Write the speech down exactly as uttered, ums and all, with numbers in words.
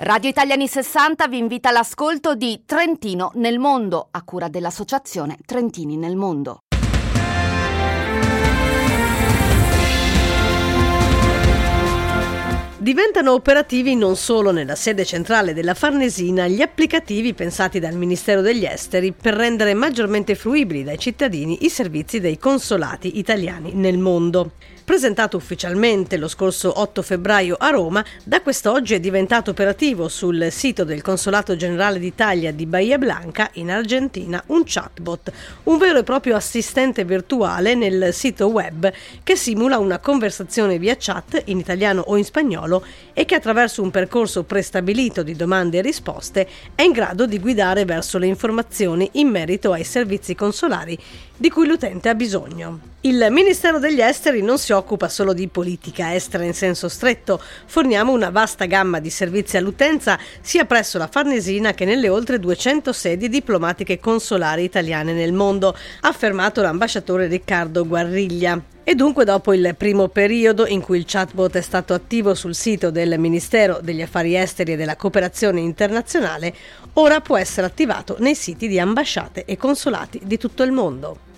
Radio Italiani sessanta vi invita all'ascolto di Trentino nel mondo, a cura dell'associazione Trentini nel mondo. Diventano operativi non solo nella sede centrale della Farnesina gli applicativi pensati dal Ministero degli Esteri per rendere maggiormente fruibili dai cittadini i servizi dei consolati italiani nel mondo. Presentato ufficialmente lo scorso otto febbraio a Roma, da quest'oggi è diventato operativo sul sito del Consolato Generale d'Italia di Bahia Blanca, in Argentina, un chatbot, un vero e proprio assistente virtuale nel sito web che simula una conversazione via chat in italiano o in spagnolo e che attraverso un percorso prestabilito di domande e risposte è in grado di guidare verso le informazioni in merito ai servizi consolari di cui l'utente ha bisogno. Il Ministero degli Esteri non si occupa solo di politica estera in senso stretto, forniamo una vasta gamma di servizi all'utenza sia presso la Farnesina che nelle oltre duecento sedi diplomatiche consolari italiane nel mondo, ha affermato l'ambasciatore Riccardo Guarriglia. E dunque dopo il primo periodo in cui il chatbot è stato attivo sul sito del Ministero degli Affari Esteri e della Cooperazione Internazionale, ora può essere attivato nei siti di ambasciate e consolati di tutto il mondo.